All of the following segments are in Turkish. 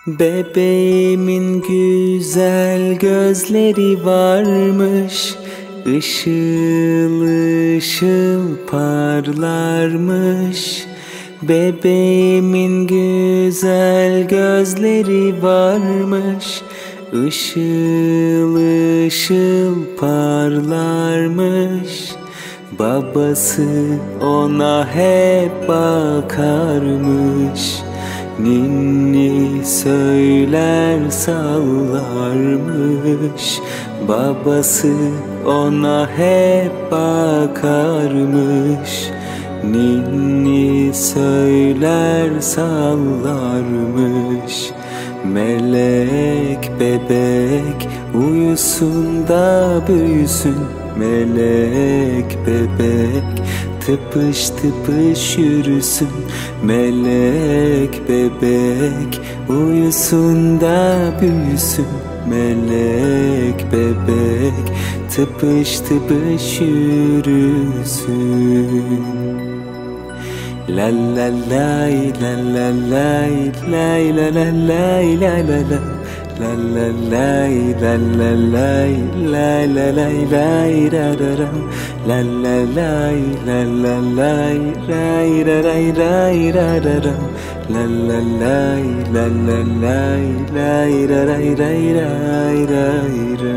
Bebeğimin güzel gözleri varmış, ışıl ışıl parlarmış. Bebeğimin güzel gözleri varmış, ışıl ışıl parlarmış. Babası ona hep bakarmış, ninni söyler sallarmış. Babası ona hep bakarmış, ninni söyler sallarmış. Melek bebek uyusun da büyüsün, melek bebek tıpış tıpış yürüsün. Melek bebek uyusun da büyüsün, melek bebek tıpış tıpış yürüsün. La la lay la la lay lay la la lay la la la la la lay la la lay lay la lay lay ra ra ra la la lay la la lay ray ra ray ray ra ra ra la la lay la la lay lay ra ray ray ray ray ra.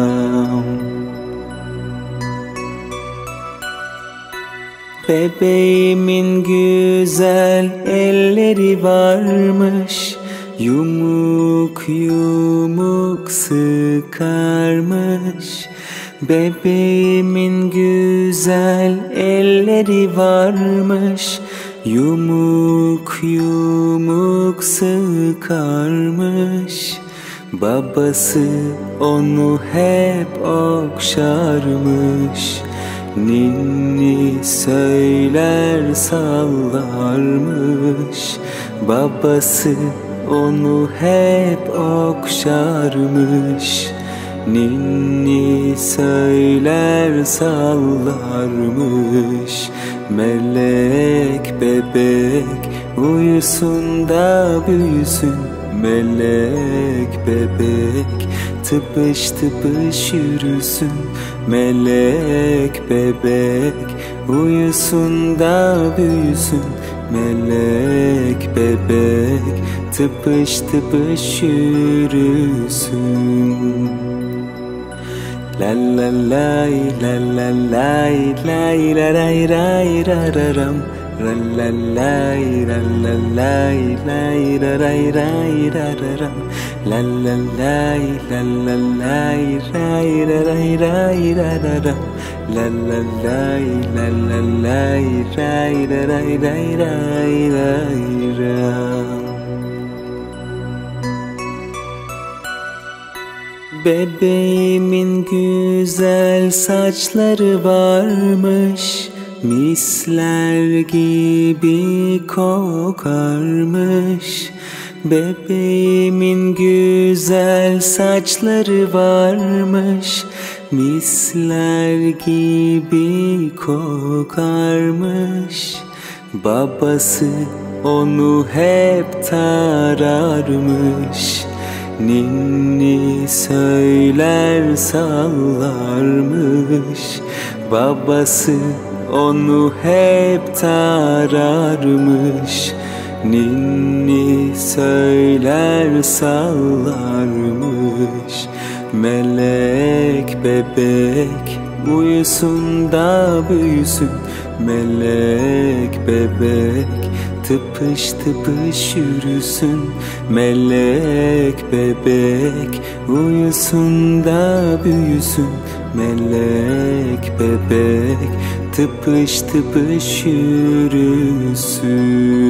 Bebeğimin güzel elleri varmış, yumuk yumuk sıkarmış. Bebeğimin güzel elleri varmış, yumuk yumuk sıkarmış. Babası onu hep okşarmış, ninni söyler sallarmış. Babası onu hep okşarmış, ninni söyler sallarmış. Melek bebek uyusun da büyüsün, melek bebek tıpış tıpış yürüsün. Melek bebek uyusun da büyüsün, melek bebek tıpış tıpış yürüsün. La la lay la la lay lay la ray ray ra ra ram la la lay la la lay lay ra ray ray ra ra ram la la lay la la lay ray ra ray ray ra ra ram la la lay la la lay ray ra ray ray ray ray ram. Bebeğimin güzel saçları varmış, misler gibi kokarmış. Bebeğimin güzel saçları varmış, misler gibi kokarmış. Babası onu hep tararmış, ninni söyler sallarmış. Babası onu hep tararmış, ninni söyler sallarmış. Melek bebek uyusun da büyüsün, melek bebek tıpış tıpış yürüsün. Melek bebek uyusun da büyüsün, melek bebek tıpış tıpış yürüsün.